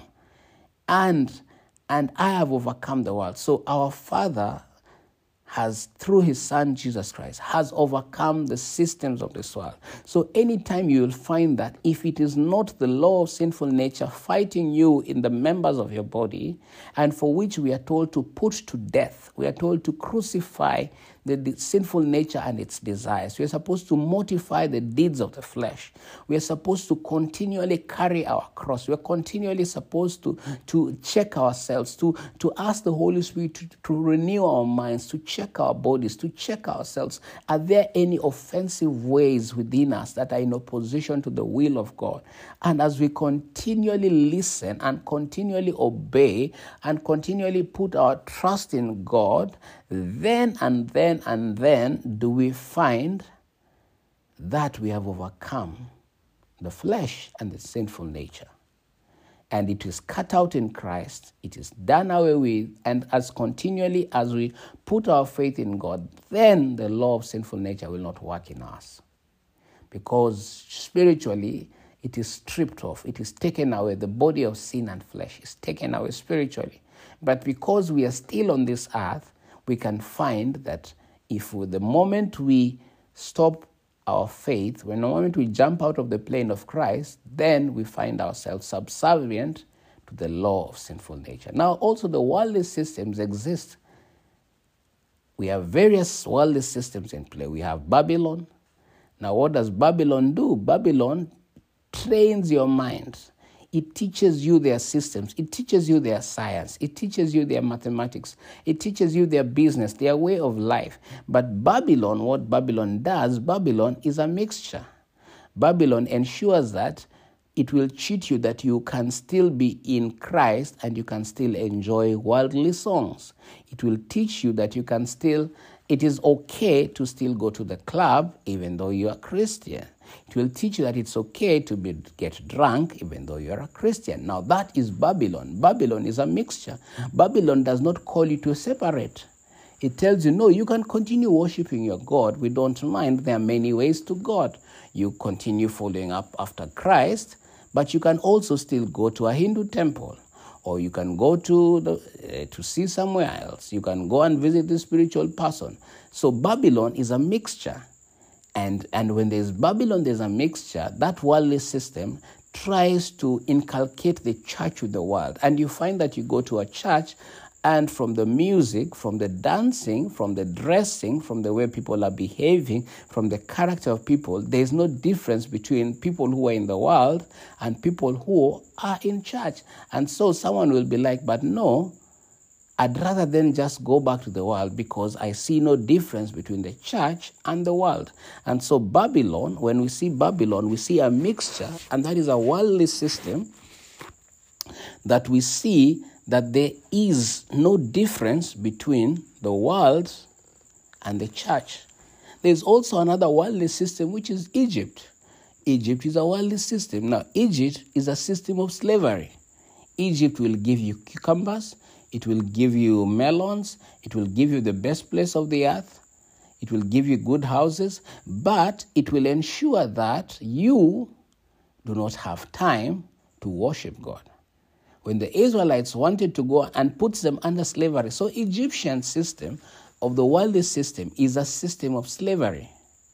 and, and I have overcome the world. So our Father has, through his Son Jesus Christ, has overcome the systems of this world. So anytime you will find that if it is not the law of sinful nature fighting you in the members of your body, and for which we are told to put to death, we are told to crucify the, the sinful nature and its desires. We are supposed to mortify the deeds of the flesh. We are supposed to continually carry our cross. We are continually supposed to, to check ourselves, to, to ask the Holy Spirit to, to renew our minds, to check our bodies, to check ourselves. Are there any offensive ways within us that are in opposition to the will of God? And as we continually listen and continually obey and continually put our trust in God, then and then and then do we find that we have overcome the flesh and the sinful nature. And it is cut out in Christ. It is done away with. And as continually as we put our faith in God, then the law of sinful nature will not work in us. Because spiritually, it is stripped off. It is taken away. The body of sin and flesh is taken away spiritually. But because we are still on this earth, we can find that if we, the moment we stop our faith, when the moment we jump out of the plane of Christ, then we find ourselves subservient to the law of sinful nature. Now, also the worldly systems exist We have various worldly systems in play. We have Babylon. Now, what does Babylon do? Babylon trains your mind. It teaches you their systems. It teaches you their science. It teaches you their mathematics. It teaches you their business, their way of life. But Babylon, what Babylon does, Babylon is a mixture. Babylon ensures that it will cheat you that you can still be in Christ and you can still enjoy worldly songs. It will teach you that you can still, it is okay to still go to the club even though you are Christian. It will teach you that it's okay to be, get drunk even though you're a Christian. Now that is Babylon. Babylon is a mixture. Babylon does not call you to separate. It tells you, no, you can continue worshiping your God. We don't mind. There are many ways to God. You continue following up after Christ, but you can also still go to a Hindu temple, or you can go to the, uh, to see somewhere else. You can go and visit the spiritual person. So Babylon is a mixture. And, and when there's Babylon, there's a mixture. That worldly system tries to inculcate the church with the world. And you find that you go to a church, and from the music, from the dancing, from the dressing, from the way people are behaving, from the character of people, there's no difference between people who are in the world and people who are in church. And so someone will be like, but no, I'd rather than just go back to the world because I see no difference between the church and the world. And so Babylon, when we see Babylon, we see a mixture, and that is a worldly system that we see that there is no difference between the world and the church. There's also another worldly system, which is Egypt. Egypt is a worldly system. Now, Egypt is a system of slavery. Egypt will give you cucumbers, it will give you melons, it will give you the best place of the earth, it will give you good houses, but it will ensure that you do not have time to worship God. When the Israelites wanted to go and put them under slavery. So Egyptian system of the worldly system is a system of slavery.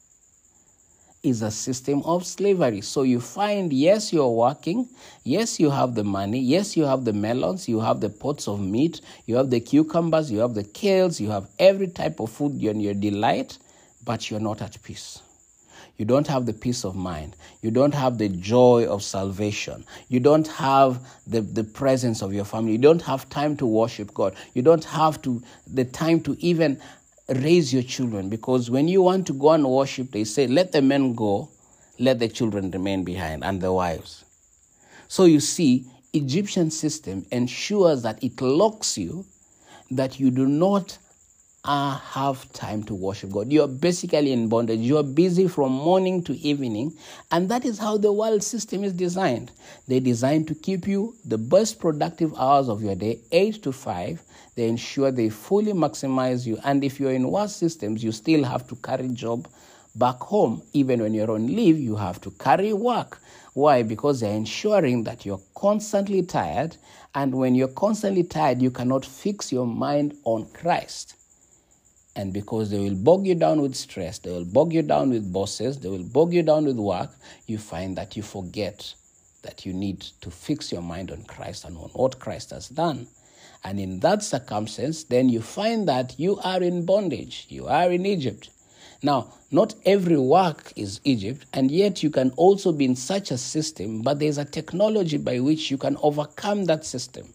Is a system of slavery. So you find, yes, you're working. Yes, you have the money. Yes, you have the melons. You have the pots of meat. You have the cucumbers. You have the kales. You have every type of food in your delight, but you're not at peace. You don't have the peace of mind. You don't have the joy of salvation. You don't have the, the presence of your family. You don't have time to worship God. You don't have to the time to even raise your children, because when you want to go and worship, they say, let the men go, let the children remain behind, and the wives. So you see, Egyptian system ensures that it locks you, that you do not Uh, have time to worship God. You're basically in bondage. You're busy from morning to evening, and that is how the world system is designed. They designed to keep you the best productive hours of your day, eight to five. They ensure they fully maximize you, and if you're in world systems, you still have to carry job back home. Even when you're on leave, you have to carry work. Why? Because they're ensuring that you're constantly tired, and when you're constantly tired, you cannot fix your mind on Christ. And because they will bog you down with stress, they will bog you down with bosses, they will bog you down with work, you find that you forget that you need to fix your mind on Christ and on what Christ has done. And in that circumstance, then you find that you are in bondage. You are in Egypt. Now, not every work is Egypt, and yet you can also be in such a system, but there's a technology by which you can overcome that system.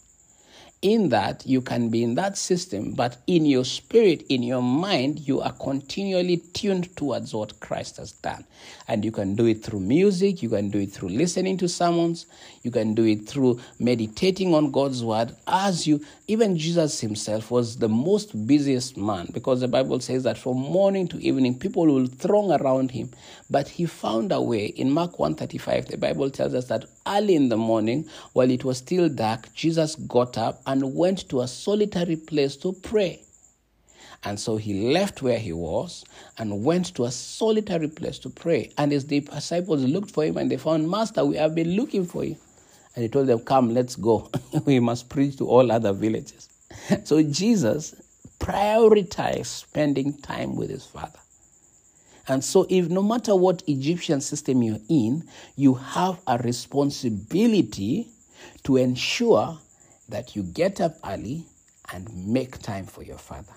In that, you can be in that system, but in your spirit, in your mind, you are continually tuned towards what Christ has done. And you can do it through music, you can do it through listening to sermons, you can do it through meditating on God's word. As you, even Jesus himself was the most busiest man, because the Bible says that from morning to evening, people will throng around him. But he found a way. In Mark one thirty-five, the Bible tells us that early in the morning, while it was still dark, Jesus got up and went to a solitary place to pray. And so he left where he was and went to a solitary place to pray. And his disciples looked for him and they found, Master, we have been looking for you. And he told them, come, let's go. We must preach to all other villages. So Jesus prioritized spending time with his Father. And so if no matter what Egyptian system you're in, you have a responsibility to ensure that you get up early and make time for your Father.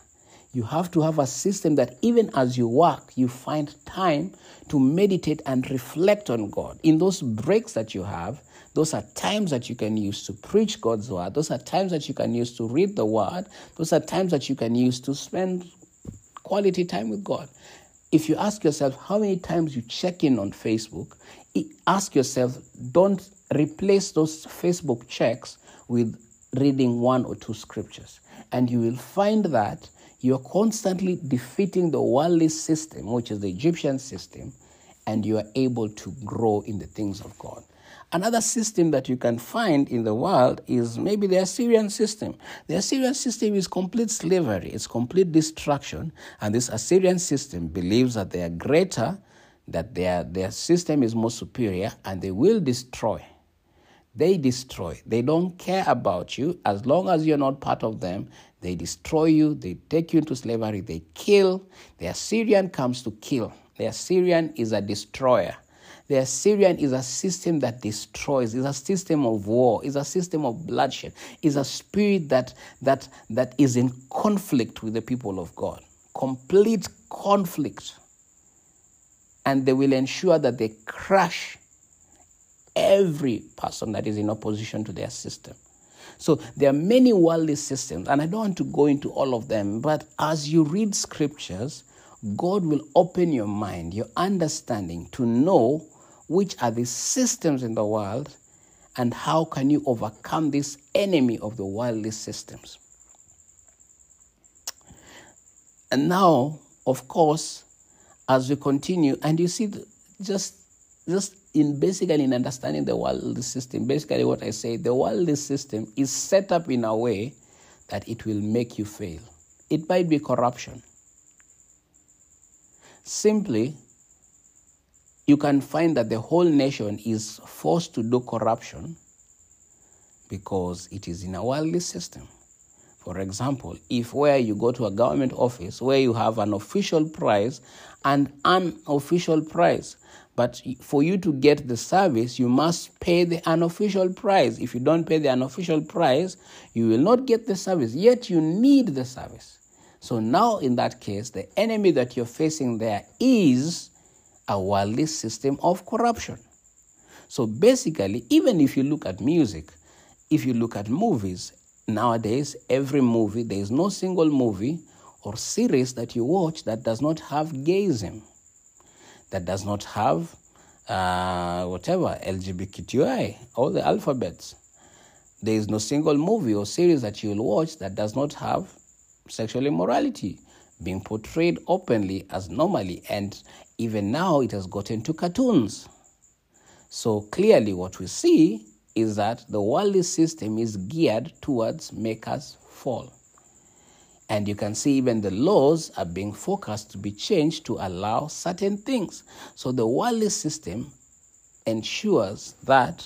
You have to have a system that even as you work, you find time to meditate and reflect on God. In those breaks that you have, those are times that you can use to preach God's word. Those are times that you can use to read the word. Those are times that you can use to spend quality time with God. If you ask yourself how many times you check in on Facebook, ask yourself, don't replace those Facebook checks with reading one or two scriptures. And you will find that you're constantly defeating the worldly system, which is the Egyptian system, and you are able to grow in the things of God. Another system that you can find in the world is maybe the Assyrian system. The Assyrian system is complete slavery. It's complete destruction. And this Assyrian system believes that they are greater, that their, their system is more superior, and they will destroy. They destroy. They don't care about you. As long as you're not part of them, they destroy you. They take you into slavery. They kill. The Assyrian comes to kill. The Assyrian is a destroyer. The Assyrian is a system that destroys, is a system of war, is a system of bloodshed, is a spirit that, that, that is in conflict with the people of God. Complete conflict. And they will ensure that they crush every person that is in opposition to their system. So there are many worldly systems, and I don't want to go into all of them, but as you read scriptures, God will open your mind, your understanding to know which are the systems in the world and how can you overcome this enemy of the worldly systems. And now, of course, as we continue, and you see, just, just in basically in understanding the worldly system, basically what I say, the worldly system is set up in a way that it will make you fail. It might be corruption. Simply, you can find that the whole nation is forced to do corruption because it is in a worldly system. For example, if where you go to a government office where you have an official price and an unofficial price, but for you to get the service, you must pay the unofficial price. If you don't pay the unofficial price, you will not get the service, yet you need the service. So now in that case, the enemy that you're facing there is a worldly system of corruption. So basically, even if you look at music, if you look at movies, nowadays, every movie, there is no single movie or series that you watch that does not have gayism, that does not have uh, whatever, L G B T Q I, all the alphabets. There is no single movie or series that you'll watch that does not have sexual immorality being portrayed openly as normally, and even now it has gotten to cartoons. So clearly what we see is that the worldly system is geared towards make us fall. And you can see even the laws are being focused to be changed to allow certain things. So the worldly system ensures that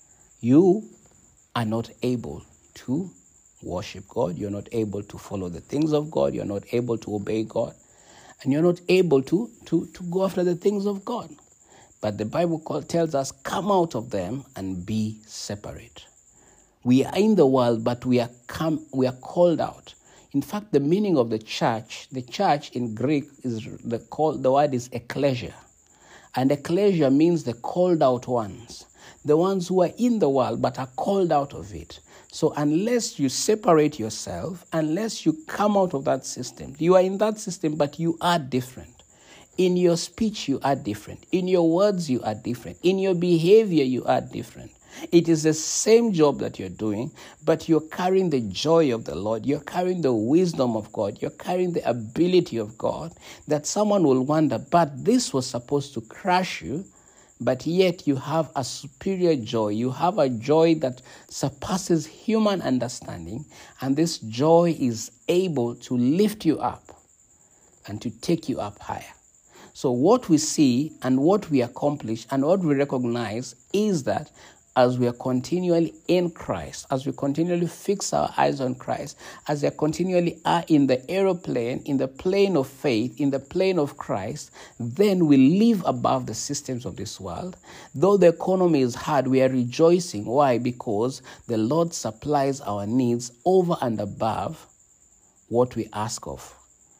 you are not able to worship God, you're not able to follow the things of God, you're not able to obey God, and you're not able to, to, to go after the things of God. But the Bible call, tells us, come out of them and be separate. We are in the world, but we are come, we are called out. In fact, the meaning of the church, the church in Greek is the call, the word is ecclesia. And ecclesia means the called out ones, the ones who are in the world but are called out of it. So unless you separate yourself, unless you come out of that system, you are in that system, but you are different. In your speech, you are different. In your words, you are different. In your behavior, you are different. It is the same job that you're doing, but you're carrying the joy of the Lord. You're carrying the wisdom of God. You're carrying the ability of God, that someone will wonder, but this was supposed to crush you, but yet you have a superior joy. You have a joy that surpasses human understanding, and this joy is able to lift you up and to take you up higher. So what we see and what we accomplish and what we recognize is that as we are continually in Christ, as we continually fix our eyes on Christ, as we continually are in the aeroplane, in the plane of faith, in the plane of Christ, then we live above the systems of this world. Though the economy is hard, we are rejoicing. Why? Because the Lord supplies our needs over and above what we ask of.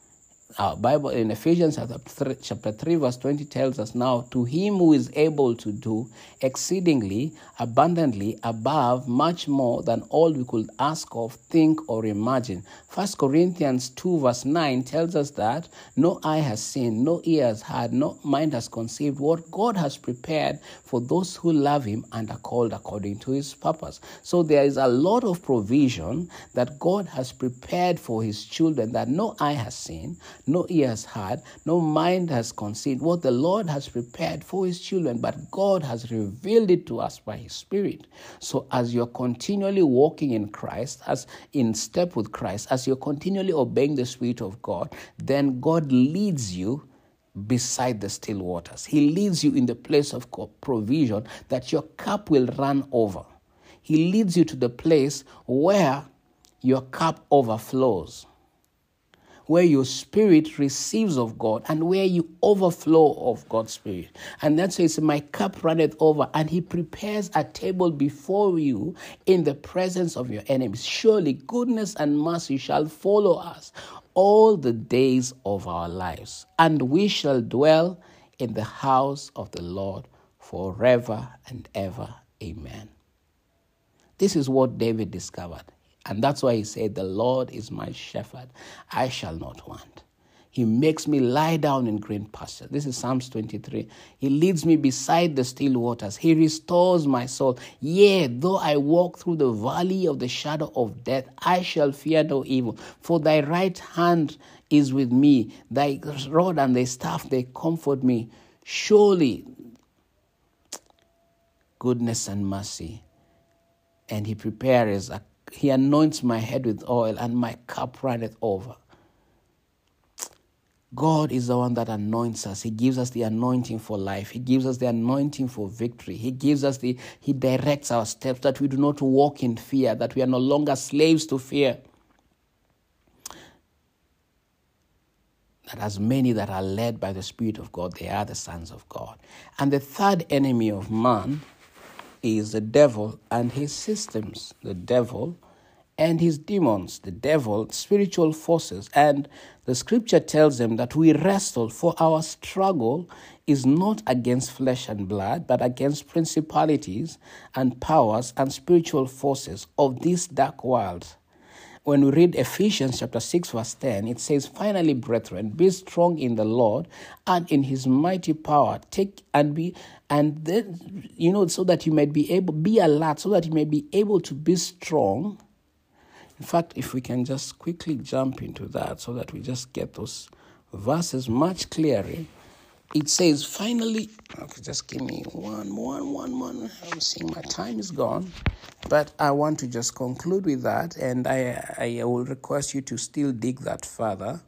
Our Bible in Ephesians chapter three, verse twenty tells us, now to him who is able to do exceedingly abundantly above much more than all we could ask of, think, or imagine. First Corinthians two, verse nine tells us that no eye has seen, no ear has heard, no mind has conceived what God has prepared for those who love him and are called according to his purpose. So there is a lot of provision that God has prepared for his children that no eye has seen, no ear has heard, no mind has conceived what the Lord has prepared for his children, but God has revealed it to us by his Spirit. So as you're continually walking in Christ, as in step with Christ, as you're continually obeying the Spirit of God, then God leads you beside the still waters. He leads you in the place of provision that your cup will run over. He leads you to the place where your cup overflows, where your spirit receives of God and where you overflow of God's Spirit. And that says, my cup runneth over, and he prepares a table before you in the presence of your enemies. Surely goodness and mercy shall follow us all the days of our lives, and we shall dwell in the house of the Lord forever and ever. Amen. This is what David discovered. And that's why he said, the Lord is my shepherd, I shall not want. He makes me lie down in green pastures. This is Psalms twenty-three. He leads me beside the still waters. He restores my soul. Yea, though I walk through the valley of the shadow of death, I shall fear no evil. For thy right hand is with me. Thy rod and thy staff, they comfort me. Surely goodness and mercy. And he prepares a He anoints my head with oil, and my cup runneth over. God is the one that anoints us. He gives us the anointing for life. He gives us the anointing for victory. He gives us the, he directs our steps, that we do not walk in fear, that we are no longer slaves to fear. That as many that are led by the Spirit of God, they are the sons of God. And the third enemy of man is the devil and his systems. The devil and his demons, the devil, spiritual forces. And the scripture tells them that we wrestle, for our struggle is not against flesh and blood, but against principalities and powers and spiritual forces of this dark world. When we read Ephesians chapter six, verse ten, it says, finally, brethren, be strong in the Lord and in his mighty power. Take and be, and then, you know, so that you may be able, be alert, so that you may be able to be strong. In fact, if we can just quickly jump into that so that we just get those verses much clearer. It says, finally, okay, just give me one, one, one, one. I'm seeing my time is gone. But I want to just conclude with that, and I, I will request you to still dig that further,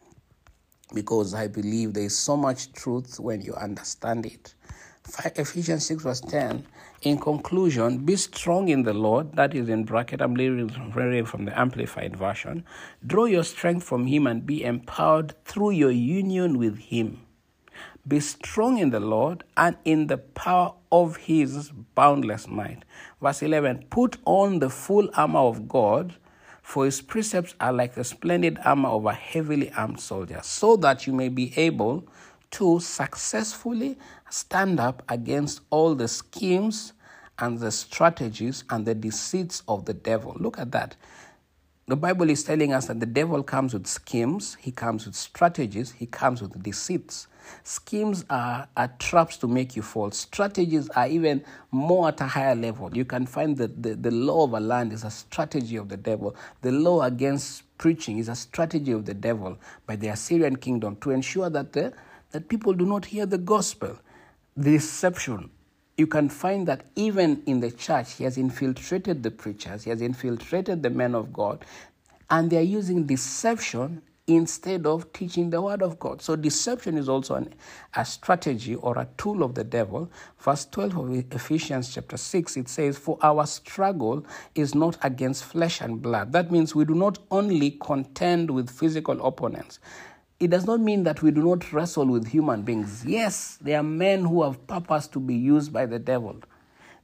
because I believe there is so much truth when you understand it. Ephesians six verse ten, in conclusion, be strong in the Lord. That is in bracket. I'm reading from the Amplified Version. Draw your strength from him and be empowered through your union with him. Be strong in the Lord and in the power of his boundless might. Verse eleven, put on the full armor of God, for his precepts are like the splendid armor of a heavily armed soldier, so that you may be able to successfully stand up against all the schemes and the strategies and the deceits of the devil. Look at that. The Bible is telling us that the devil comes with schemes, he comes with strategies, he comes with deceits. Schemes are, are traps to make you fall. Strategies are even more at a higher level. You can find that the, the law of a land is a strategy of the devil. The law against preaching is a strategy of the devil by the Assyrian kingdom to ensure that the, that people do not hear the gospel. The deception. You can find that even in the church, he has infiltrated the preachers, he has infiltrated the men of God, and they are using deception instead of teaching the word of God. So deception is also an, a strategy or a tool of the devil. Verse twelve of Ephesians chapter six, it says, for our struggle is not against flesh and blood. That means we do not only contend with physical opponents. It does not mean that we do not wrestle with human beings. Yes, there are men who have purpose to be used by the devil.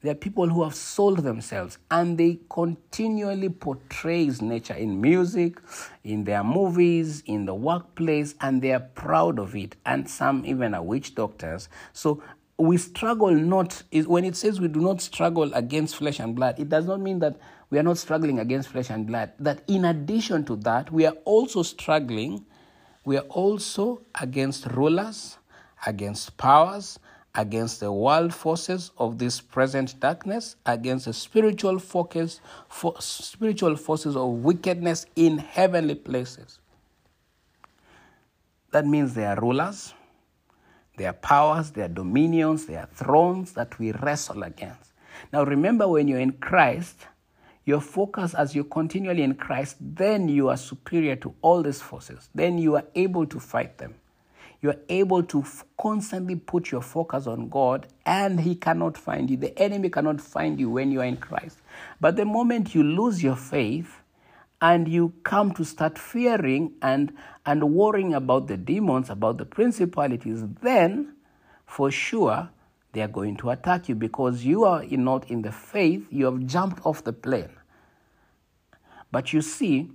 There are people who have sold themselves, and they continually portray nature in music, in their movies, in the workplace, and they are proud of it. And some even are witch doctors. So we struggle not, when it says we do not struggle against flesh and blood, it does not mean that we are not struggling against flesh and blood. That in addition to that, we are also struggling, we are also against rulers, against powers, against the world forces of this present darkness, against the spiritual focus, for spiritual forces of wickedness in heavenly places. That means there are rulers, there are powers, there are dominions, there are thrones that we wrestle against. Now remember, when you're in Christ, your focus as you're continually in Christ, then you are superior to all these forces. Then you are able to fight them. You are able to f- constantly put your focus on God, and he cannot find you. The enemy cannot find you when you are in Christ. But the moment you lose your faith and you come to start fearing and, and worrying about the demons, about the principalities, then for sure they are going to attack you, because you are not in the faith. You have jumped off the plane. But you see,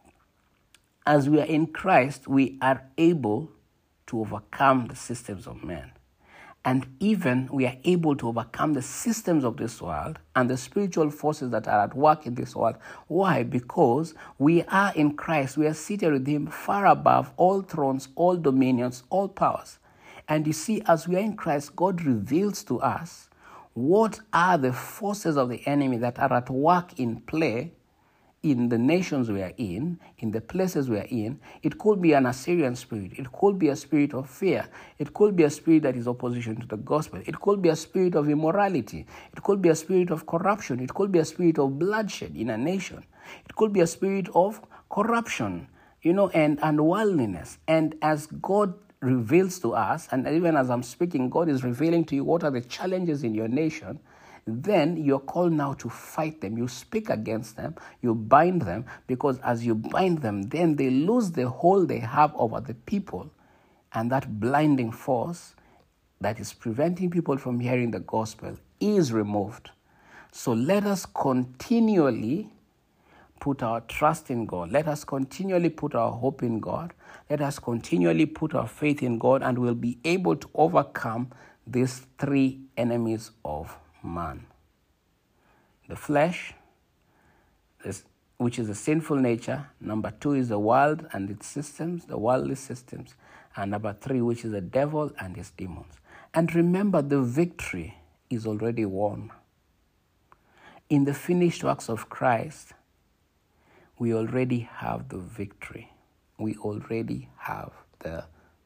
as we are in Christ, we are able to overcome the systems of men. And even we are able to overcome the systems of this world and the spiritual forces that are at work in this world. Why? Because we are in Christ. We are seated with him far above all thrones, all dominions, all powers. And you see, as we are in Christ, God reveals to us what are the forces of the enemy that are at work in play in the nations we are in, in the places we are in. It could be an Assyrian spirit. It could be a spirit of fear. It could be a spirit that is opposition to the gospel. It could be a spirit of immorality. It could be a spirit of corruption. It could be a spirit of bloodshed in a nation. It could be a spirit of corruption, you know, and, and worldliness. And as God reveals to us, and even as I'm speaking, God is revealing to you what are the challenges in your nation, then you're called now to fight them. You speak against them, you bind them, because as you bind them, then they lose the hold they have over the people, and that blinding force that is preventing people from hearing the gospel is removed. So let us continually put our trust in God. Let us continually put our hope in God. Let us continually put our faith in God, and we'll be able to overcome these three enemies of man. The flesh, which is a sinful nature. Number two is the world and its systems, the worldly systems. And number three, which is the devil and his demons. And remember, the victory is already won. In the finished works of Christ, we already have the victory. We already have the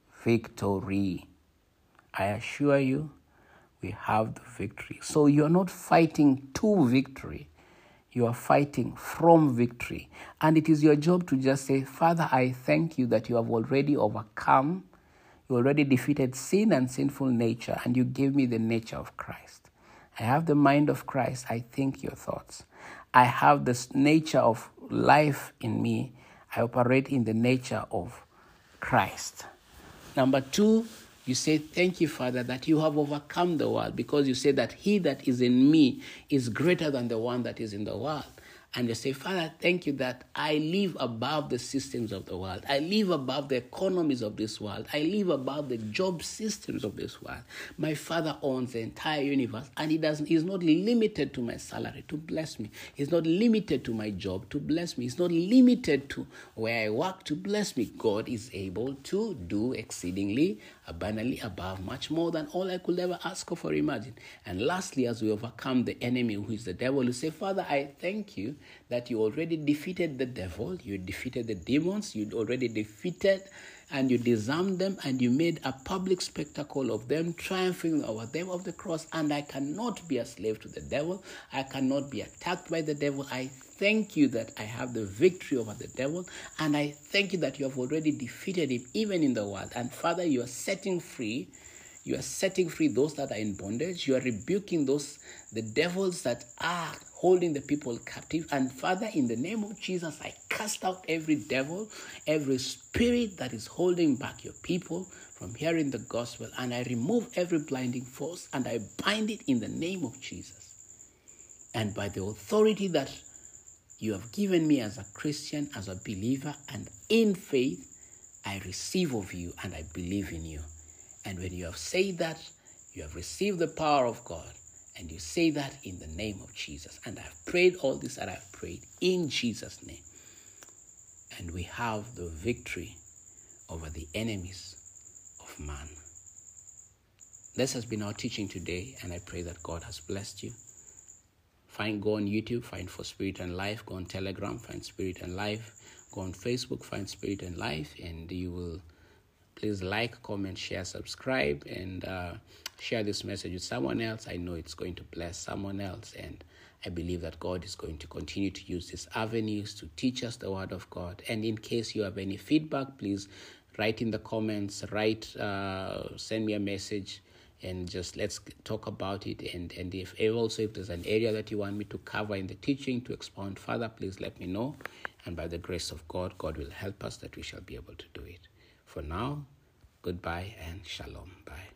victory. I assure you, we have the victory. So you're not fighting to victory. You are fighting from victory. And it is your job to just say, Father, I thank you that you have already overcome. You already defeated sin and sinful nature, and you gave me the nature of Christ. I have the mind of Christ. I think your thoughts. I have this nature of life in me. I operate in the nature of Christ. Number two, you say, thank you, Father, that you have overcome the world, because you say that he that is in me is greater than the one that is in the world. And you say, Father, thank you that I live above the systems of the world. I live above the economies of this world. I live above the job systems of this world. My Father owns the entire universe, and he doesn't, he's not limited to my salary to bless me. He's not limited to my job to bless me. He's not limited to where I work to bless me. God is able to do exceedingly, abundantly, above, much more than all I could ever ask of or imagine. And lastly, as we overcome the enemy, who is the devil, you say, Father, I thank you that you already defeated the devil, you defeated the demons, you already defeated and you disarmed them, and you made a public spectacle of them, triumphing over them of the cross. And I cannot be a slave to the devil. I cannot be attacked by the devil. I thank you that I have the victory over the devil, and I thank you that you have already defeated him, even in the world. And Father, you are setting free You are setting free those that are in bondage. You are rebuking those, the devils that are holding the people captive. And Father, in the name of Jesus, I cast out every devil, every spirit that is holding back your people from hearing the gospel. And I remove every blinding force, and I bind it in the name of Jesus. And by the authority that you have given me as a Christian, as a believer, and in faith, I receive of you and I believe in you. And when you have said that, you have received the power of God, and you say that in the name of Jesus. And I've prayed all this that I've prayed in Jesus' name. And we have the victory over the enemies of man. This has been our teaching today, and I pray that God has blessed you. Find, go on YouTube, find For Spirit and Life. Go on Telegram, find Spirit and Life. Go on Facebook, find Spirit and Life, and you will please like, comment, share, subscribe, and uh, share this message with someone else. I know it's going to bless someone else, and I believe that God is going to continue to use these avenues to teach us the Word of God. And in case you have any feedback, please write in the comments, write, uh, send me a message, and just let's talk about it. And, and if also if there's an area that you want me to cover in the teaching, to expound further, please let me know. And by the grace of God, God will help us that we shall be able to do it. For now, goodbye and shalom. Bye.